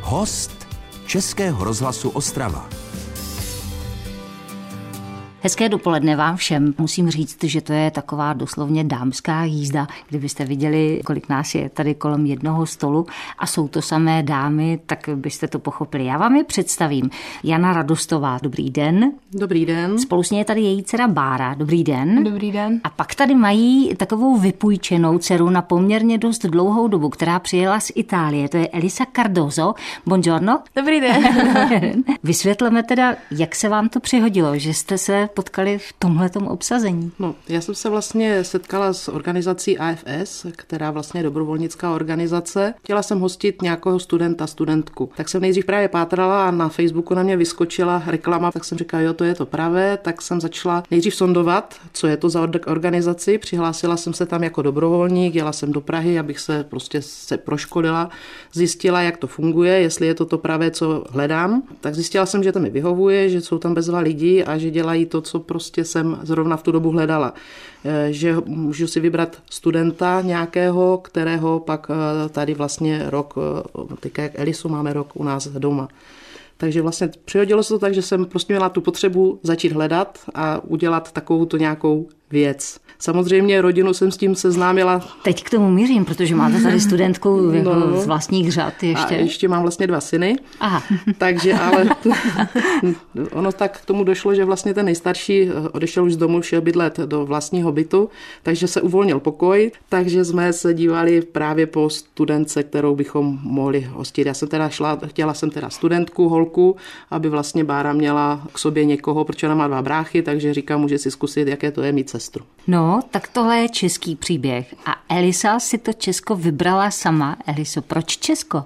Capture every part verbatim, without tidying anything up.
Host Českého rozhlasu Ostrava. Hezké dopoledne vám všem. Musím říct, že to je taková doslovně dámská jízda. Kdybyste viděli, kolik nás je tady kolem jednoho stolu a jsou to samé dámy, tak byste to pochopili. Já vám je představím. Jana Radostová, dobrý den. Dobrý den. Spolu s ní je tady její dcera Bára, dobrý den. Dobrý den. A pak tady mají takovou vypůjčenou dceru na poměrně dost dlouhou dobu, která přijela z Itálie. To je Elisa Cardozo. Buongiorno. Dobrý den. Vysvětleme teda, jak se vám to přihodilo, že jste se potkali v tomhletom obsazení. No, já jsem se vlastně setkala s organizací A F S, která vlastně je dobrovolnická organizace. Chtěla jsem hostit nějakého studenta, studentku. Tak jsem nejdřív právě pátrala a na Facebooku na mě vyskočila reklama, tak jsem říkala, jo, to je to pravé, tak jsem začala nejdřív sondovat, co je to za organizaci. Přihlásila jsem se tam jako dobrovolník, jela jsem do Prahy, abych se prostě se proškolila, zjistila, jak to funguje, jestli je to to pravé, co hledám. Tak zjistila jsem, že to mi vyhovuje, že jsou tam bezva lidi a že dělají to, co prostě jsem zrovna v tu dobu hledala. Že můžu si vybrat studenta nějakého, kterého pak tady vlastně rok, teďka jak Elisu máme rok u nás doma. Takže vlastně přihodilo se to tak, že jsem prostě měla tu potřebu začít hledat a udělat takovou to nějakou věc. Samozřejmě rodinu jsem s tím seznámila. Teď k tomu mířím, protože máte tady studentku no, z vlastních řad ještě. A ještě mám vlastně dva syny. Aha. Takže ale to, ono tak k tomu došlo, že vlastně ten nejstarší odešel už z domu, šel bydlet do vlastního bytu, takže se uvolnil pokoj, takže jsme se dívali právě po studentce, kterou bychom mohli hostit. Já jsem teda šla, chtěla jsem teda studentku, holku, aby vlastně Bára měla k sobě někoho, protože ona má dva bráchy, takže říkám, může si zkusit, jaké to je mít sestru. No, tak tohle je český příběh. A Elisa si to Česko vybrala sama. Eliso, proč Česko?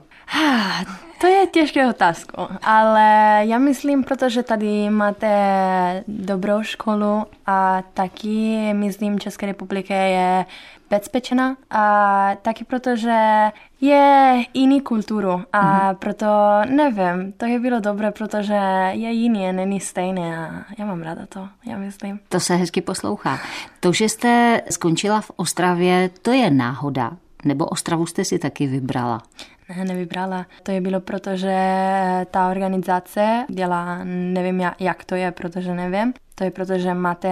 To je těžká otázka, ale já myslím, protože tady máte dobrou školu a taky, myslím, Česká republika je bezpečná a taky protože je jiný kulturu a mm-hmm. proto nevím, to je bylo dobré, protože je jiný, není stejné a já mám ráda to, já myslím. To se hezky poslouchá. To, že jste skončila v Ostravě, to je náhoda, nebo Ostravu jste si taky vybrala? Ne, nevybrala. To je bylo, protože ta organizace dělá, nevím jak to je, protože nevím. To je proto, že máte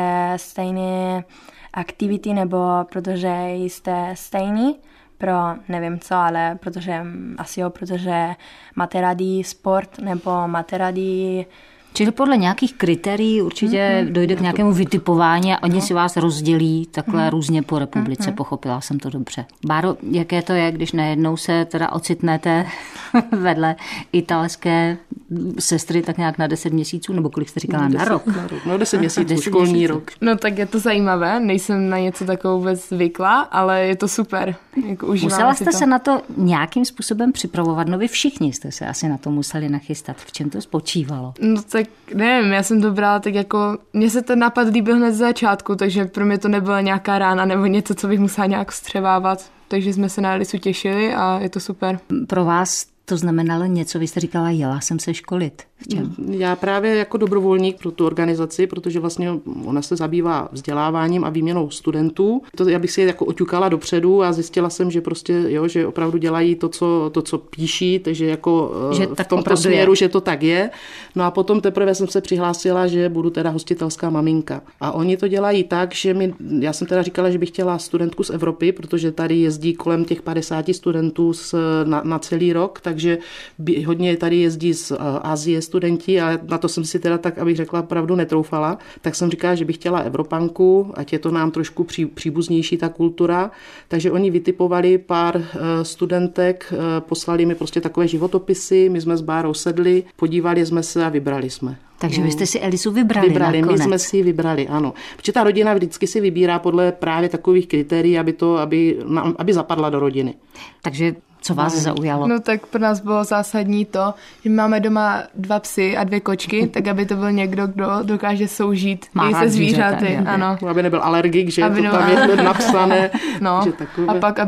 stejné aktivity nebo protože jste stejný pro nevím co, ale protože asi jo, protože máte rádi sport nebo máte rádi. Čili podle nějakých kritérií určitě mm-hmm. dojde k nějakému vytipování a oni no. si vás rozdělí takhle mm-hmm. různě po republice, mm-hmm. pochopila jsem to dobře. Báro, jaké to je, když najednou se teda ocitnete vedle italské sestry tak nějak na deset měsíců, nebo kolik jste říkala, no, na rok? Na rok. No deset měsíců, deset školní měsíců. Rok. No tak je to zajímavé, nejsem na něco takovou vůbec zvykla, ale je to super. Jako musela jste to. se na to nějakým způsobem připravovat, no vy všichni jste se asi na to museli nachystat. V čem to spočívalo? No tak nevím, já jsem to brala tak jako, mně se ten nápad líbil hned z začátku, takže pro mě to nebyla nějaká rána nebo něco, co bych musela nějak vstřebávat, takže jsme se na Elisu těšili a je to super. Pro vás to znamenalo něco, vy jste říkala, jela jsem se školit. V čem? Já právě jako dobrovolník pro tu organizaci, protože vlastně ona se zabývá vzděláváním a výměnou studentů. To já bych si jako oťukala dopředu a zjistila jsem, že prostě, jo, že opravdu dělají to, co, to, co píší, takže jako že v tomto směru, je. že to tak je. No a potom teprve jsem se přihlásila, že budu teda hostitelská maminka. A oni to dělají tak, že mi, já jsem teda říkala, že bych chtěla studentku z Evropy, protože tady jezdí kolem těch padesáti studentů z, na, na celý rok, takže hodně tady jezdí z Asie studenti a na to jsem si teda tak, abych řekla, pravdu netroufala, tak jsem říkala, že bych chtěla Evropanku, ať je to nám trošku pří, příbuznější ta kultura, takže oni vytipovali pár studentek, poslali mi prostě takové životopisy, my jsme s Bárou sedli, podívali jsme se a vybrali jsme. Takže vy jste si Elisu vybrali Vybrali, nakonec. my jsme si vybrali, ano. Protože ta rodina vždycky si vybírá podle právě takových kritérií, aby, to, aby, aby zapadla do rodiny. Takže co vás zaujalo? No tak pro nás bylo zásadní to, že máme doma dva psy a dvě kočky, tak aby to byl někdo, kdo dokáže soužít i se zvířaty. Ano. Aby nebyl alergik, že aby to tam je napsané. No. A pak, aby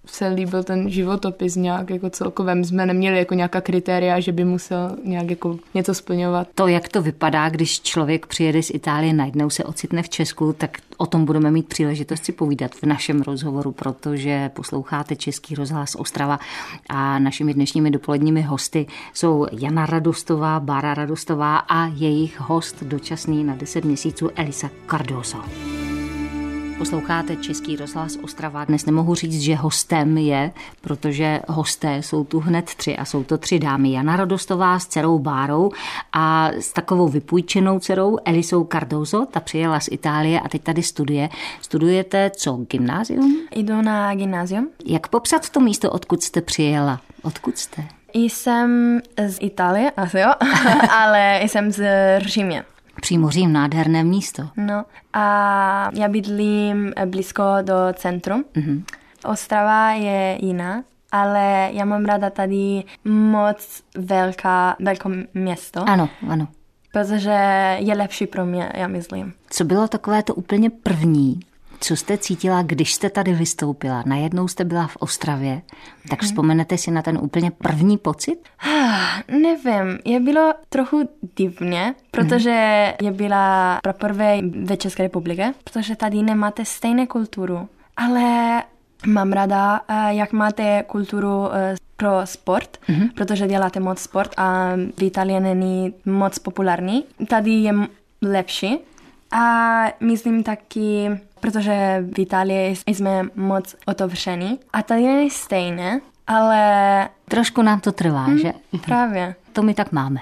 se líbil ten životopis nějak jako celkově. My jsme neměli jako nějaká kritéria, že by musel nějak jako něco splňovat. To, jak to vypadá, když člověk přijede z Itálie, najednou se ocitne v Česku, tak o tom budeme mít příležitost si povídat v našem rozhovoru, protože posloucháte Český rozhlas Ostrava a našimi dnešními dopoledními hosty jsou Jana Radostová, Bára Radostová a jejich host dočasný na deset měsíců Elisa Cardoso. Posloucháte Český rozhlas Ostrava. Dnes nemohu říct, že hostem je, protože hosté jsou tu hned tři a jsou to tři dámy. Jana Radostová s dcerou Bárou a s takovou vypůjčenou dcerou Elisou Cardoso. Ta přijela z Itálie a teď tady studuje. Studujete co, gymnázium? Jdu na gymnázium. Jak popsat to místo, odkud jste přijela? Odkud jste? Jsem z Itálie, asi jo, ale jsem z Římě. Přímo Řím, nádherné místo. No a já bydlím blízko do centrum. Mm-hmm. Ostrava je jiná, ale já mám ráda tady moc velká, velké město. Ano, ano. Protože je lepší pro mě, já myslím. Co bylo takové to úplně první, co jste cítila, když jste tady vystoupila? Najednou jste byla v Ostravě, tak vzpomenete si na ten úplně první pocit? Nevím, je bylo trochu divně, protože je byla poprvé ve České republice, protože tady nemáte stejnou kulturu, ale mám ráda, jak máte kulturu pro sport, mm-hmm. protože děláte moc sport a v Itálii není moc populární. Tady je lepší a myslím taky, protože v Itálii jsme moc otevření a tady je stejné, ale... Trošku nám to trvá, hmm, že? Právě. To my tak máme.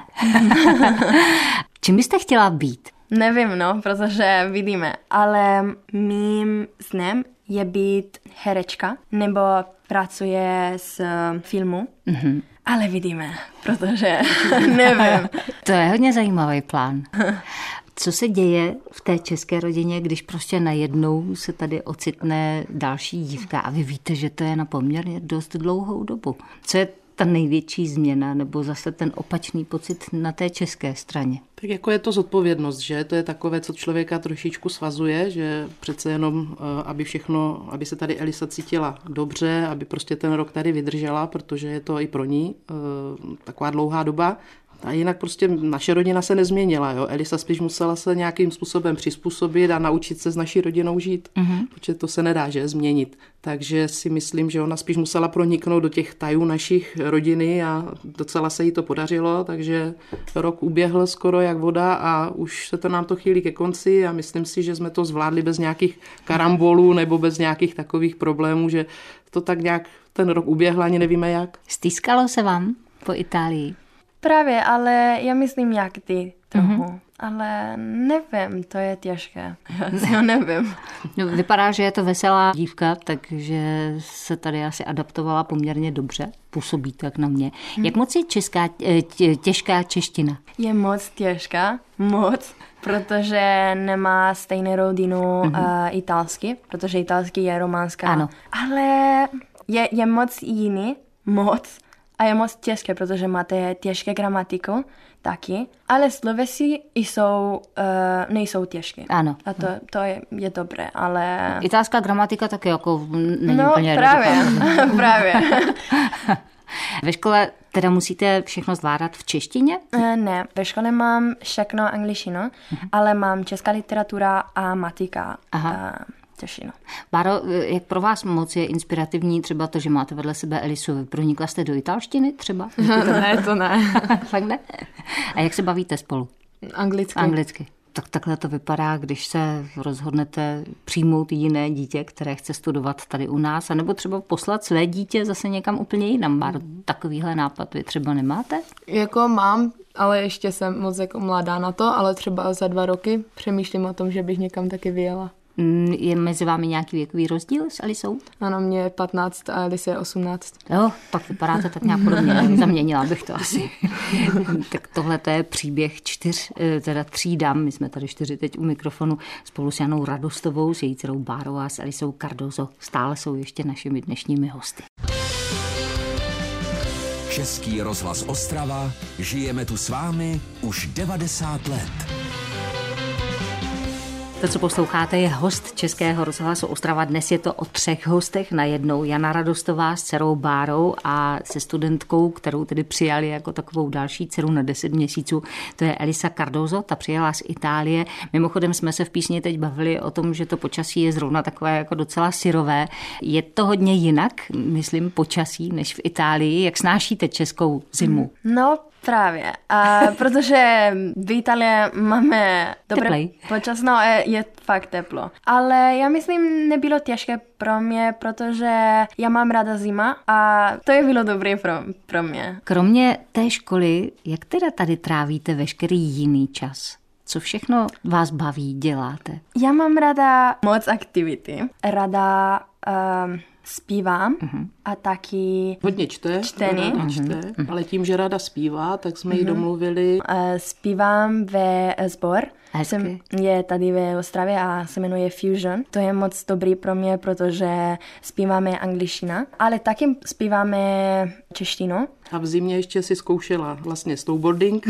Čím byste chtěla být? Nevím, no, protože vidíme, ale mým snem je být herečka nebo pracuje s filmu, mm-hmm. ale vidíme, protože nevím. To je hodně zajímavý plán. Co se děje v té české rodině, když prostě najednou se tady ocitne další dívka a vy víte, že to je na poměrně dost dlouhou dobu? Co je ta největší změna nebo zase ten opačný pocit na té české straně? Tak jako je to zodpovědnost, že? To je takové, co člověka trošičku svazuje, že přece jenom, aby všechno, aby se tady Elisa cítila dobře, aby prostě ten rok tady vydržela, protože je to i pro ní taková dlouhá doba. A jinak prostě naše rodina se nezměnila. Jo? Elisa spíš musela se nějakým způsobem přizpůsobit a naučit se s naší rodinou žít, mm-hmm. protože to se nedá, že změnit. Takže si myslím, že ona spíš musela proniknout do těch tajů našich rodiny a docela se jí to podařilo, takže rok uběhl skoro jak voda a už se to nám to chýlí ke konci a myslím si, že jsme to zvládli bez nějakých karambolů nebo bez nějakých takových problémů, že to tak nějak ten rok uběhl, ani nevíme jak. Stýskalo se vám po Itálii? Právě, ale já myslím jak ty trochu. Mm-hmm. Ale nevím, to je těžké. Já nevím. No, vypadá, že je to veselá dívka, takže se tady asi adaptovala poměrně dobře. Působí tak na mě. Mm. Jak moc je česká, tě, těžká čeština? Je moc těžká, moc, protože nemá stejnou rodinu mm-hmm. uh, italsky, protože italsky je románská. Ano. Ale je, je moc jiný, moc. A je moc těžké, protože máte těžké gramatiku taky, ale slovesy jsou, uh, nejsou těžké. Ano. A to, to je, je dobré, ale... Italská gramatika taky jako není no, úplně... No právě, právě. Ve škole teda musíte všechno zvládat v češtině? Ne, ve škole mám všechno angličtinu, uh-huh. ale mám česká literatura a matika. Aha. Češtinu. Báro, jak pro vás moc je inspirativní třeba to, že máte vedle sebe Elisu? Pronikla jste do italštiny třeba? Ne, to ne. Fakt ne? A jak se bavíte spolu? Anglicky. Anglicky. Tak takhle to vypadá, když se rozhodnete přijmout jiné dítě, které chce studovat tady u nás, anebo třeba poslat své dítě zase někam úplně jinam. Báro, takovýhle nápad vy třeba nemáte? Jako mám, ale ještě jsem moc jako mladá na to, ale třeba za dva roky přemýšlím o tom, že bych někam taky vyjela. Je mezi vámi nějaký věkový rozdíl s Elisou? Ano, mě je patnáct a Elise je osmnáct. Jo, pak vypadáte tak nějak podobně, zaměnila bych to asi. Tak tohle to je příběh čtyř, teda tří dam, my jsme tady čtyři teď u mikrofonu, spolu s Janou Radostovou, s její dcerou Bárou a s Elisou Cardoso. Stále jsou ještě našimi dnešními hosty. Český rozhlas Ostrava, žijeme tu s vámi už devadesát let. To, co posloucháte, je host Českého rozhlasu Ostrava. Dnes je to o třech hostech najednou. Jana Radostová s dcerou Bárou a se studentkou, kterou tedy přijali jako takovou další dceru na deset měsíců. To je Elisa Cardozo, ta přijela z Itálie. Mimochodem jsme se v písni teď bavili o tom, že to počasí je zrovna takové jako docela syrové. Je to hodně jinak, myslím, počasí, než v Itálii. Jak snášíte českou zimu? No, právě. A protože v Itálii máme dobré Teplej. počas, no je, je fakt teplo. Ale já myslím, nebylo těžké pro mě, protože já mám ráda zima a to je bylo dobré pro, pro mě. Kromě té školy, jak teda tady trávíte veškerý jiný čas? Co všechno vás baví, děláte? Já mám ráda moc aktivity. Ráda um, zpívám uh-huh. a taky hodně čte, čtení. Ráda čte, uh-huh. ale tím, že ráda zpívá, tak jsme uh-huh. ji domluvili. Uh, zpívám ve sbor. Jsem, je tady ve Ostravě a se jmenuje Fusion. To je moc dobrý pro mě, protože zpíváme angličtina, ale taky zpíváme češtinu. A v zimě ještě si zkoušela vlastně snowboarding.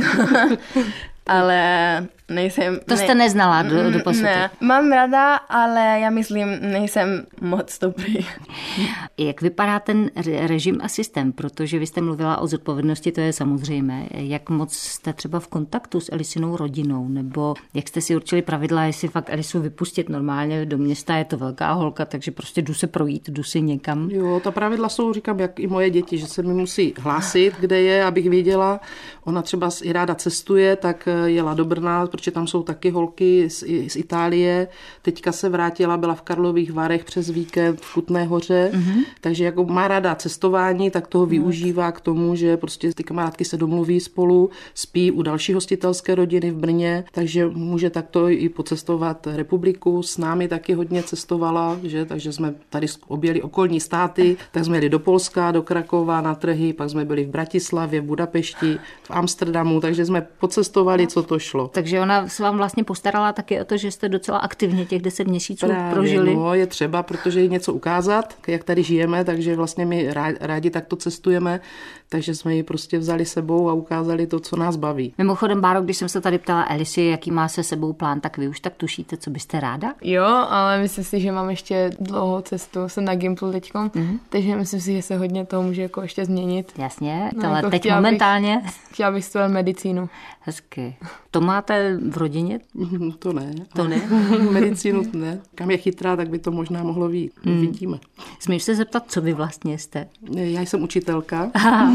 Ale nejsem... To jste ne, neznala do, do posud. Ne, mám ráda, ale já myslím, nejsem moc dobrý. Jak vypadá ten režim a systém? Protože vy jste mluvila o zodpovědnosti, to je samozřejmé. Jak moc jste třeba v kontaktu s Elisinou rodinou? Nebo jak jste si určili pravidla, jestli fakt Elisu vypustit normálně do města, je to velká holka, takže prostě jdu se projít, jdu si někam. Jo, ta pravidla jsou, říkám, jak i moje děti, že se mi musí hlásit, kde je, abych věděla. Ona třeba i ráda cestuje, tak jela do Brna, protože tam jsou taky holky z, z Itálie. Teďka se vrátila, byla v Karlových Varech přes víkend v Kutné Hoře, mm-hmm. takže jako má ráda cestování, tak toho využívá k tomu, že prostě ty kamarádky se domluví spolu, spí u další hostitelské rodiny v Brně, takže může takto i pocestovat republiku. S námi taky hodně cestovala, že? Takže jsme tady objeli okolní státy, tak jsme jeli do Polska, do Krakova na trhy, pak jsme byli v Bratislavě, v Budapešti, v Amsterdamu, takže jsme pocestovali, co to šlo. Takže ona se vám vlastně postarala taky o to, že jste docela aktivně těch deset měsíců Právě, prožili. No, je třeba, protože je něco ukázat, jak tady žijeme, takže vlastně my rádi takto cestujeme, takže jsme ji prostě vzali sebou a ukázali to, co nás baví. Mimochodem, Báro, když jsem se tady ptala Elisi, jaký má se sebou plán, tak vy už tak tušíte, co byste ráda? Jo, ale myslím si, že mám ještě dlouhou cestu, jsem na Gimplu teďkom, mm-hmm. takže myslím si, že se hodně toho může jako ještě změnit. Jasně, no, ale jako teď momentálně... Bych, chtěla bych studovat medicínu. Hezky. To máte v rodině? To ne. To ne? Medicínu ne. Kam je chytrá, tak by to možná mohlo být. Mm. Vidíme. Smíš se zeptat, co vy vlastně jste? Já jsem učitelka.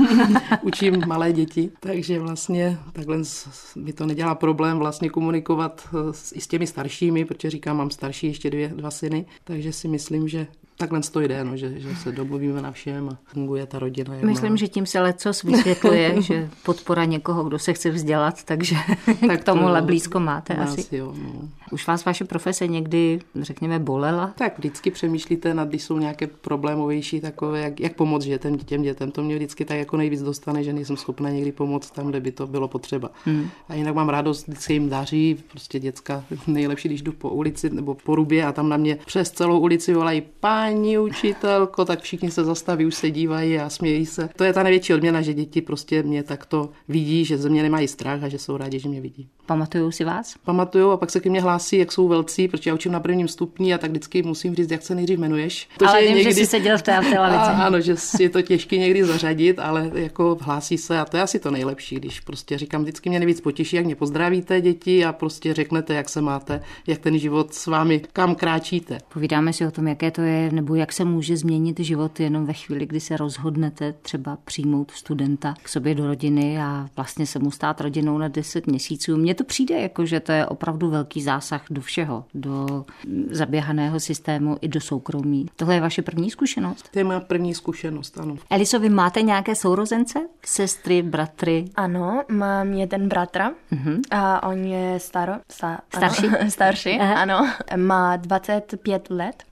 Učím malé děti, takže vlastně takhle mi to nedělá problém vlastně komunikovat s, i s těmi staršími, protože říkám, mám starší ještě dvě, dva syny, takže si myslím, že takhle to jde, no, že, že se domluvíme na všem a funguje ta rodina. Myslím, má. že tím se lecos vysvětluje, že podpora někoho, kdo se chce vzdělat, takže tak k tomuhle to, blízko máte asi. asi. Jo, no. Už vás vaše profese někdy, řekněme, bolela? Tak vždycky přemýšlíte, nad když jsou nějaké problémovější takové, jak, jak pomoct dětem, těm dětem. To mě vždycky tak jako nejvíc dostane, že nejsem schopna někdy pomoct tam, kde by to bylo potřeba. Hmm. A jinak mám radost, když se jim daří, prostě děcka nejlepší, když jdu po ulici nebo po Rubě a tam na mě přes celou ulici volají paní učitelko, tak všichni se zastaví, už se dívají a smějí se. To je ta největší odměna, že děti prostě mě takto vidí, že ze mě nemají strach a že jsou rádi, že mě vidí. Pamatujou si vás? Pamatujou a pak se ke mně hlásí, jak jsou velcí, protože já učím na prvním stupni a tak vždycky musím říct, jak se nejdřív jmenuješ. To, ale vím, někdy... že jsi seděl v té, v té lavici. A, ano, že je to těžké někdy zařadit, ale jako hlásí se a to je asi to nejlepší, když prostě říkám, vždycky mě nejvíc potěší, jak mě pozdravíte děti a prostě řeknete, jak se máte, jak ten život s vámi, kam kráčíte. Povídáme si o tom, jaké to je, nebo jak se může změnit život jenom ve chvíli, kdy se rozhodnete třeba přijmout studenta k sobě do rodiny a vlastně se mu stát rodinou na deset měsíců. Mně to přijde jako, že to je opravdu velký zásah do všeho, do zaběhaného systému i do soukromí. Tohle je vaše první zkušenost? To je má první zkušenost, ano. Eliso, vy máte nějaké sourozence? Sestry, bratry? Ano, mám jeden bratra uh-huh. a on je staro, sta, starší. Ano, starší, ano. Má dvacet pět let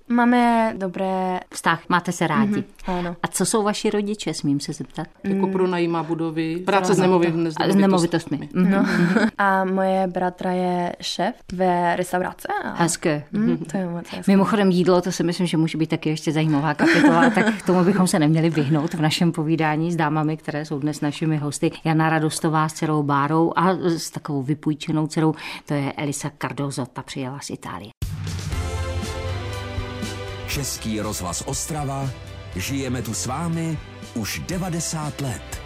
Máme dobré... Vztah, máte se rádi. Mm-hmm, ano. A co jsou vaši rodiče, smím se zeptat? Jako pronajímá budovy, práce s, nemovit, s nemovitostmi. No. A moje bratra je šéf ve restaurace. A... Hezké. Mm, to je moc hezké. Mimochodem jídlo, to si myslím, že může být taky ještě zajímavá kapitola, tak k tomu bychom se neměli vyhnout v našem povídání s dámami, které jsou dnes našimi hosty. Jana Radostová s dcerou Bárou a s takovou vypůjčenou dcerou, to je Elisa Cardozo, ta přijela z Itálie. Český rozhlas Ostrava, žijeme tu s vámi už devadesát let.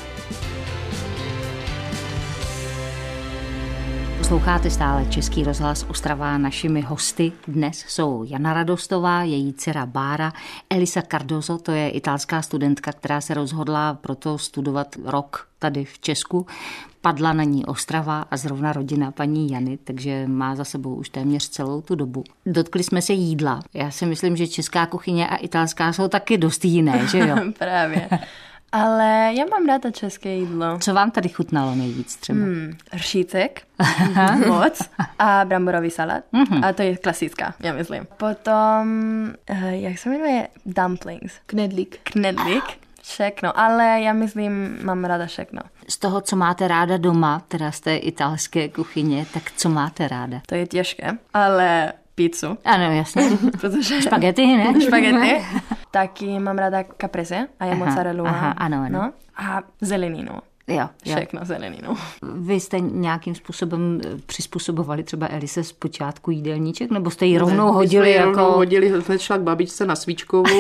Posloucháte stále Český rozhlas Ostrava. Našimi hosty dnes jsou Jana Radostová, její dcera Bára, Elisa Cardozo, to je italská studentka, která se rozhodla proto studovat rok tady v Česku. Padla na ní Ostrava a zrovna rodina paní Jany, takže má za sebou už téměř celou tu dobu. Dotkli jsme se jídla. Já si myslím, že česká kuchyně a italská jsou taky dost jiné, že jo? Právě. Ale já mám ráda české jídlo. Co vám tady chutnalo nejvíc třeba? Hmm, ršítek, moc, a bramborový salát. Mm-hmm. A to je klasická, já myslím. Potom, jak se jmenuje? Dumplings. Knedlík. Knedlík. Všechno, ale já myslím, mám ráda všechno. Z toho, co máte ráda doma, teda z té italské kuchyně, tak co máte ráda? To je těžké, ale pizzu. Ano, jasně. Protože... Špagety, ne? Špagety. Taky mám ráda caprese a je mozzarellu. Aha, ano, ano. No? A zeleninu. Jo, jo. Všechno zeleninu. Vy jste nějakým způsobem přizpůsobovali třeba Elise z počátku jídelníček, nebo jste ji rovnou ne, hodili? Jsme jako... rovnou hodili, hned šla k babičce na svíčkovou.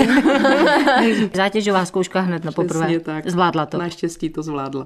Zátěžová zkouška hned na poprvé. Zvládla to. Naštěstí to zvládla.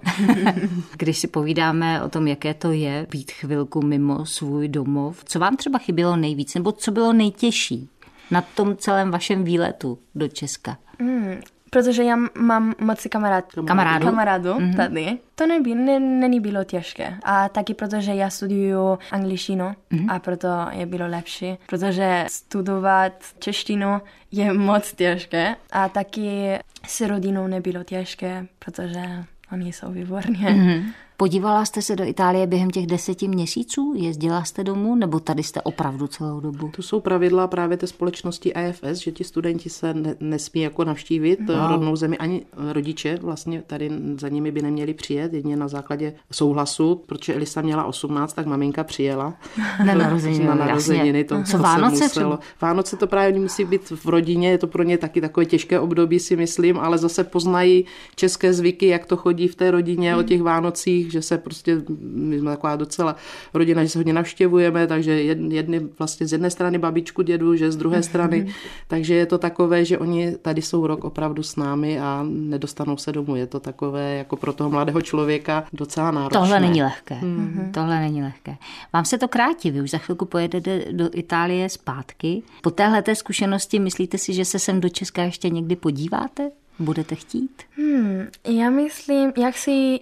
Když si povídáme o tom, jaké to je být chvilku mimo svůj domov, co vám třeba chybělo nejvíc, nebo co bylo nejtěžší na tom celém vašem výletu do Česka? Hmm. Protože já mám moc kamarád, kamarádu, kamarádu mm-hmm. tady. To nebylo, ne, není bylo těžké. A taky protože já studuju angličtinu mm-hmm. a proto je bylo lepší. Protože studovat češtinu je moc těžké. A taky s rodinou nebylo těžké, protože oni jsou výborní. Mm-hmm. Podívala jste se do Itálie během těch deseti měsíců? Jezdila jste domů, nebo tady jste opravdu celou dobu? To jsou pravidla právě té společnosti I F S, že ti studenti se ne, nesmí jako navštívit wow. rodnou zemi, ani rodiče vlastně tady za nimi by neměli přijet, jedině na základě souhlasu, protože Elisa měla osmnáct, tak maminka přijela na narozeniny. na narozeniny to, Co Vánoce? Muselo. Vánoce to právě musí být v rodině, je to pro ně taky takové těžké období, si myslím, ale zase poznají české zvyky, jak to chodí v té rodině mm. o těch Vánocích, že se prostě, my jsme taková docela rodina, že se hodně navštěvujeme, takže jedny vlastně z jedné strany babičku, dědu, že z druhé strany, takže je to takové, že oni tady jsou rok opravdu s námi a nedostanou se domů. Je to takové jako pro toho mladého člověka docela náročné. Tohle není lehké. Mm-hmm. Tohle není lehké. Vám se to krátí, vy už za chvilku pojedete do Itálie zpátky. Po téhleté zkušenosti myslíte si, že se sem do Česka ještě někdy podíváte? Budete chtít? Hmm, já myslím, jak si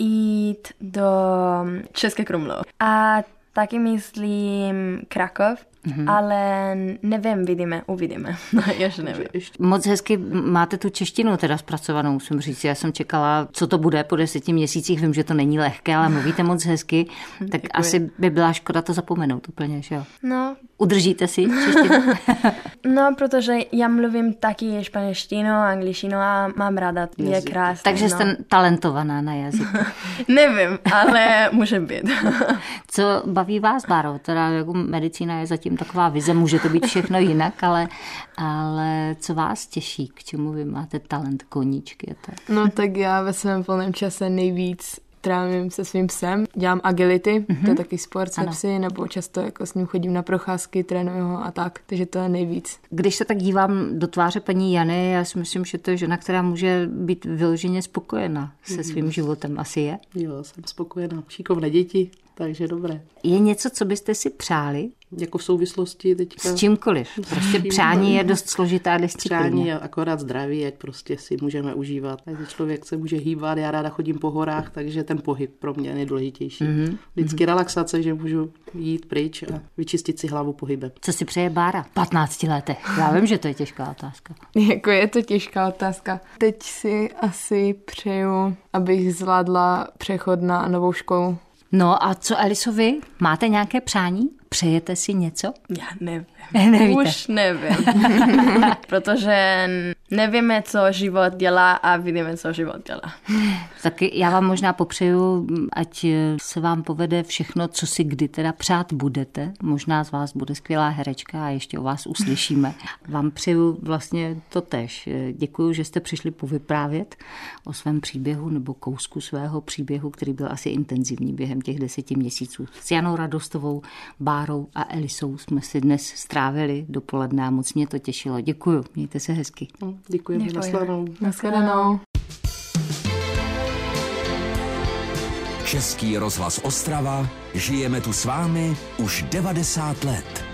jít do České Krumlov. A taky myslím Krakov, mm-hmm. ale nevím, vidíme, uvidíme. No, ještě nevím. Moc hezky máte tu češtinu teda zpracovanou, musím říct. Já jsem čekala, co to bude po deseti měsících. Vím, že to není lehké, ale mluvíte moc hezky. Tak děkuji. Asi by byla škoda to zapomenout úplně, že jo? No. Udržíte si češtinu? No, protože já mluvím taky španělštinu, angličtinu a mám ráda, je krásné. Takže no. jste talentovaná na jazyk. Nevím, ale může být. Co baví vás, Báro? Teda jako medicína je zatím taková vize, může to být všechno jinak, ale, ale co vás těší? K čemu vy máte talent, koníčky? Tak? No tak já ve svém volném čase nejvíc trávím se svým psem, dělám agility, mm-hmm. to je taky sport se psy, nebo často jako s ním chodím na procházky, trénuju ho a tak, takže to je nejvíc. Když se tak dívám do tváře paní Jany, já si myslím, že to je žena, která může být vyloženě spokojená se svým životem, asi je? Jo, jsem spokojená, šikovné děti, takže dobré. Je něco, co byste si přáli? Jako v souvislosti teďka... S čímkoliv. Prostě přání je dost složitá disciplína. Přání je akorát zdraví, ať prostě si můžeme užívat. Ať člověk se může hýbat, já ráda chodím po horách, takže ten pohyb pro mě je nejdůležitější. Mm-hmm. Vždycky relaxace, že můžu jít pryč a vyčistit si hlavu pohybem. Co si přeje Bára v patnácti letech? Já vím, že to je těžká otázka. Jako je to těžká otázka. Teď si asi přeju, abych zvládla přechod na novou školu. No a co Elisovi? Máte nějaké přání? Přejete si něco? Já nevím. Nevíte. Už nevím. Protože nevíme, co život dělá a vidíme, co život dělá. Taky já vám možná popřeju, ať se vám povede všechno, co si kdy teda přát budete. Možná z vás bude skvělá herečka a ještě o vás uslyšíme. Vám přeju vlastně to též. Děkuju, že jste přišli povyprávět o svém příběhu nebo kousku svého příběhu, který byl asi intenzivní během těch deseti měsíců. S Janou Radostovou, Bárou a Elisou jsme si dnes strávili dopoledne a moc mě to těšilo. Děkuju, mějte se hezky. Děkujeme, nashledanou. Nashledanou. Český rozhlas Ostrava, žijeme tu s vámi už devadesát let.